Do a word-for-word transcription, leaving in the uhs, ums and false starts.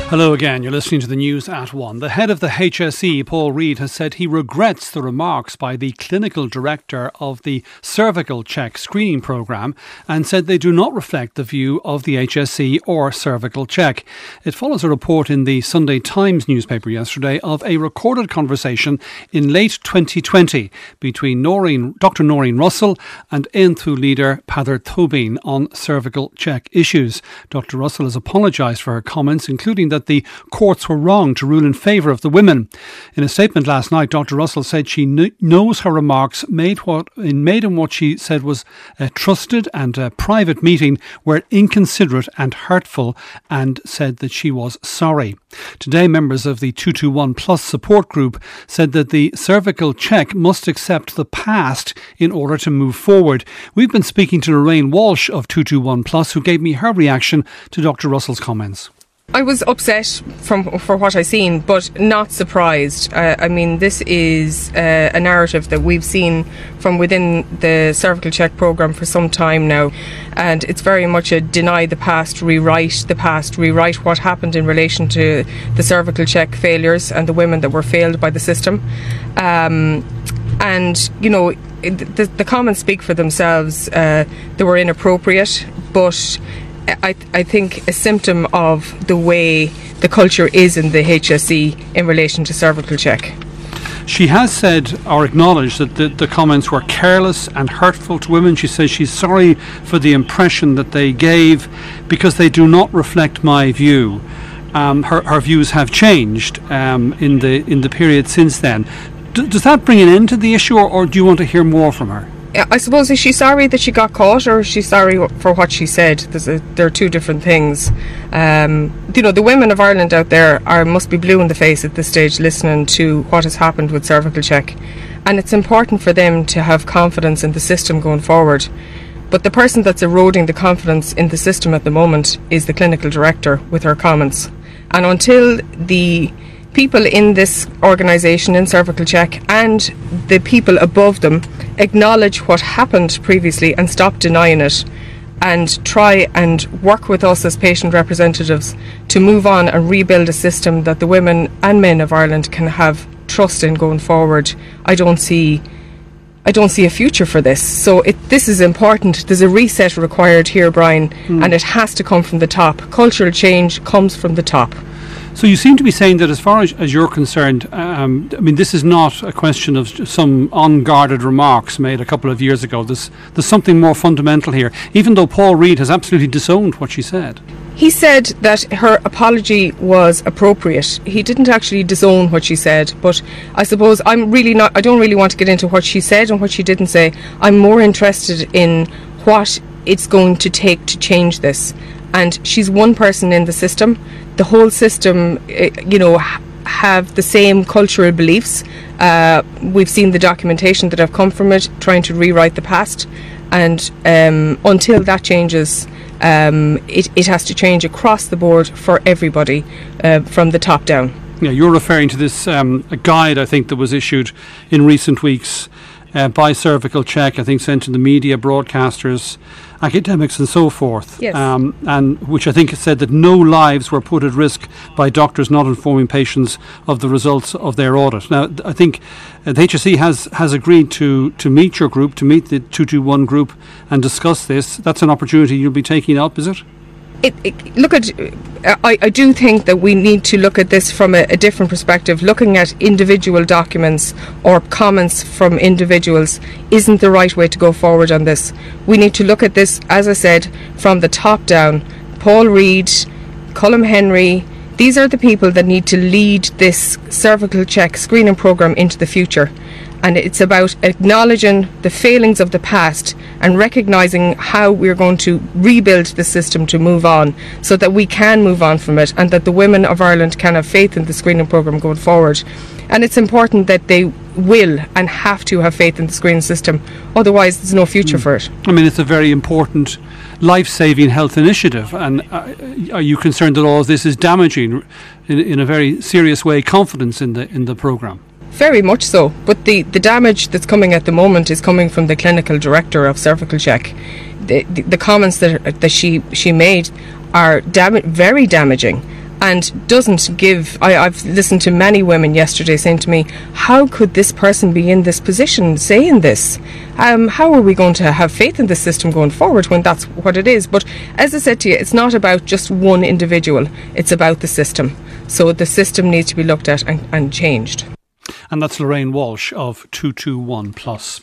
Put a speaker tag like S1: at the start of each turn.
S1: Hello again, you're listening to the news at one. The head of the H S E, Paul Reid, has said he regrets the remarks by the clinical director of the cervical check screening programme and said they do not reflect the view of the H S E or cervical check. It follows a report in the Sunday Times newspaper yesterday of a recorded conversation in late twenty twenty between Noreen, Doctor Noreen Russell and Aontú leader Peadar Tóibín on cervical check issues. Doctor Russell has apologised for her comments, including that the courts were wrong to rule in favour of the women. In a statement last night, Doctor Russell said she kn- knows her remarks made what made in what she said was a trusted and a private meeting were inconsiderate and hurtful, and said that she was sorry. Today, members of the two two one Plus support group said that the cervical check must accept the past in order to move forward. We've been speaking to Lorraine Walsh of two two one Plus, who gave me her reaction to Doctor Russell's comments.
S2: I was upset from for what I seen, but not surprised. Uh, I mean, this is uh, a narrative that we've seen from within the cervical check programme for some time now, and it's very much a deny the past, rewrite the past, rewrite what happened in relation to the cervical check failures and the women that were failed by the system. Um, and, you know, the, the comments speak for themselves. Uh, they were inappropriate, but I, I think a symptom of the way the culture is in the H S E in relation to cervical check.
S1: She has said or acknowledged that the, the comments were careless and hurtful to women. She says she's sorry for the impression that they gave because they do not reflect my view. Um, her, her views have changed um, in the in the period since then. D- does that bring an end to the issue, or, or do you want to hear more from her?
S2: I suppose, is she sorry that she got caught, or is she sorry for what she said? There's a, there are two different things. Um, you know, the women of Ireland out there are must be blue in the face at this stage listening to what has happened with cervical check, and it's important for them to have confidence in the system going forward. But the person that's eroding the confidence in the system at the moment is the clinical director with her comments. And until the people in this organisation in cervical check and the people above them acknowledge what happened previously and stop denying it, and try and work with us as patient representatives to move on and rebuild a system that the women and men of Ireland can have trust in going forward, I don't see I don't see a future for this. So it, this is important. There's a reset required here, Brian, mm. and it has to come from the top. Cultural change comes from the top.
S1: So you seem to be saying that as far as, as you're concerned, um, I mean, this is not a question of some unguarded remarks made a couple of years ago. There's, there's something more fundamental here, even though Paul Reid has absolutely disowned what she said.
S2: He said that her apology was appropriate. He didn't actually disown what she said, but I suppose I'm really not, I don't really want to get into what she said and what she didn't say. I'm more interested in what it's going to take to change this. And she's one person in the system. The whole system, you know, have the same cultural beliefs. Uh, we've seen the documentation that have come from it, trying to rewrite the past. And um, until that changes, um, it, it has to change across the board for everybody, uh, from the top down.
S1: Yeah, you're referring to this um, a guide, I think, that was issued in recent weeks uh, by Cervical Check, I think sent to the media, broadcasters, academics and so forth,
S2: yes.
S1: um, and which I think said that no lives were put at risk by doctors not informing patients of the results of their audit. Now, I think uh, the H S E has, has agreed to, to meet your group, to meet the two two one group and discuss this. That's an opportunity you'll be taking up, is it?
S2: It, it, look at, I, I do think that we need to look at this from a, a different perspective. Looking at individual documents or comments from individuals isn't the right way to go forward on this. We need to look at this, as I said, from the top down. Paul Reid, Colm Henry, these are the people that need to lead this cervical check screening programme into the future. And it's about acknowledging the failings of the past and recognising how we're going to rebuild the system to move on, so that we can move on from it and that the women of Ireland can have faith in the screening programme going forward. And it's important that they will and have to have faith in the screening system, otherwise there's no future mm. for it.
S1: I mean, it's a very important life-saving health initiative, and uh, are you concerned that all of this is damaging in, in a very serious way confidence in the in the programme?
S2: Very much so, but the, the damage that's coming at the moment is coming from the clinical director of Cervical Check. The, the, the comments that that she she made are dam- very damaging, and doesn't give. I, I've listened to many women yesterday saying to me, how could this person be in this position saying this? Um, how are we going to have faith in this system going forward when that's what it is? But as I said to you, it's not about just one individual, it's about the system. So the system needs to be looked at and, and changed.
S1: And that's Lorraine Walsh of two two one plus.